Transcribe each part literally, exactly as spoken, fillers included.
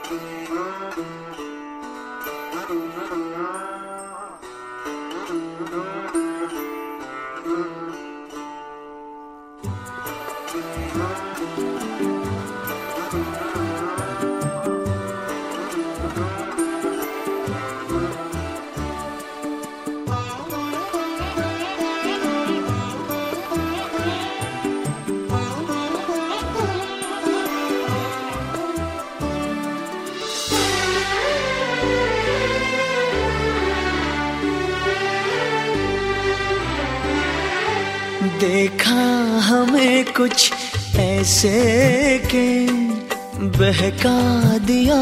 देखा हमें कुछ ऐसे के बहका दिया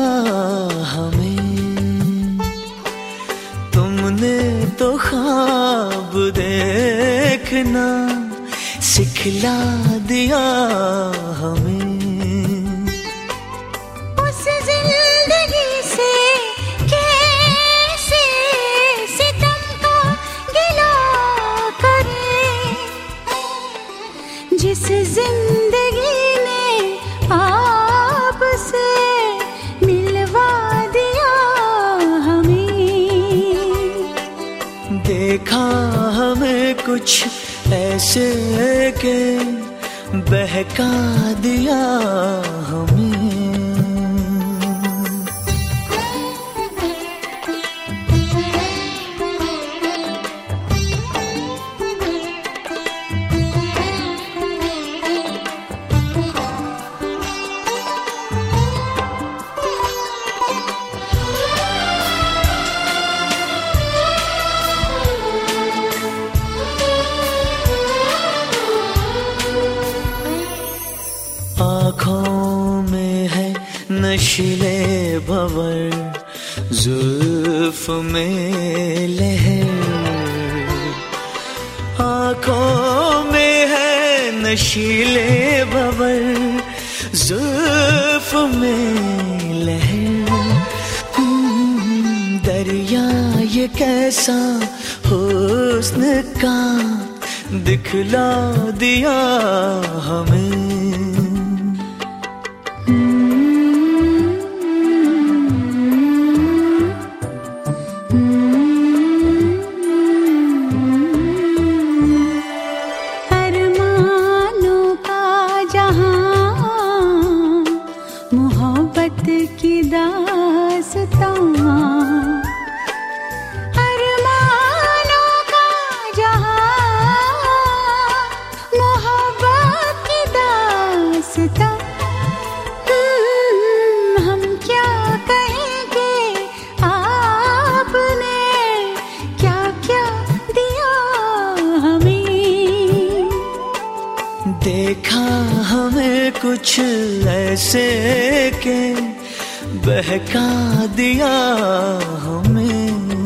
हमें, तुमने तो ख्वाब देखना सिखला दिया हमें। जिस जिंदगी ने आपसे मिलवा दिया हमें। देखा हमें कुछ ऐसे के बहका दिया हमें। आँखों में है नशीले भंवर, जुल्फ में लहर। आँखों में है नशीले भंवर, जुल्फ में लहर। दरिया ये कैसा हुस्न का दिखला दिया हमें। मोहब्बत की दास्तां, अरमानों का जहां, मोहब्बत की दास्तां। हम क्या कहेंगे आपने क्या क्या दिया हमें। देखा हमें कुछ ऐसे के बहका दिया हमें।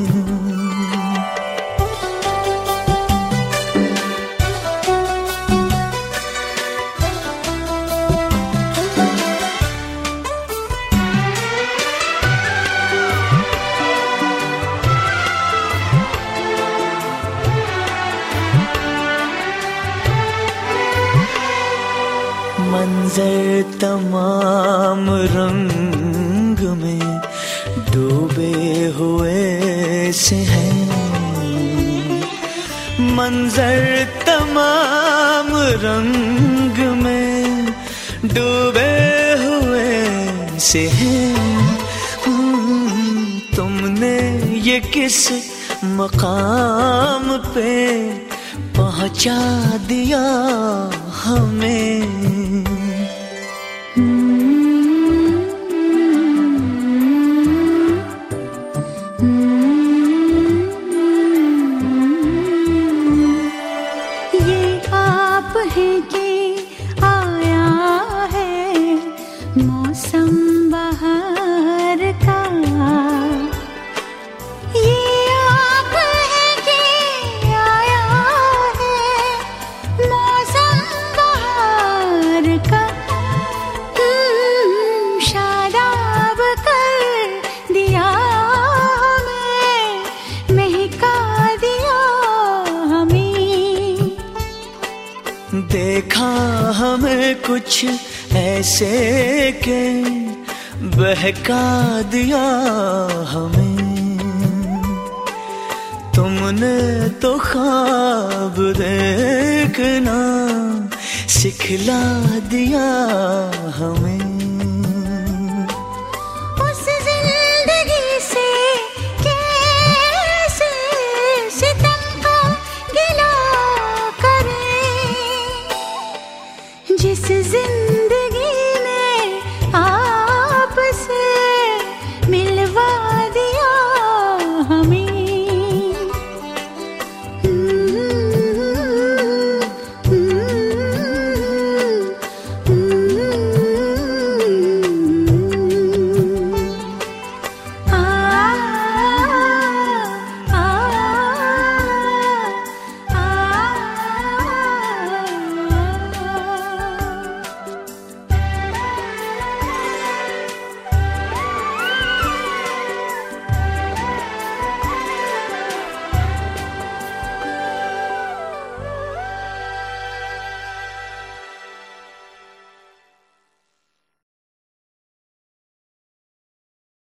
मंजर तमाम रंग में डूबे हुए से हैं। मंजर तमाम रंग में डूबे हुए से हैं। तुमने ये किस मकाम पे पहुंचा दिया हमें। मौसम बहार का ये आप है कि आया है मौसम बहार का। शादाब कर दिया हमें, महका दिया हमें। देखा हमें कुछ ऐसे के बहका दिया हमें। तुमने तो ख्वाब देखना सिखला दिया हमें।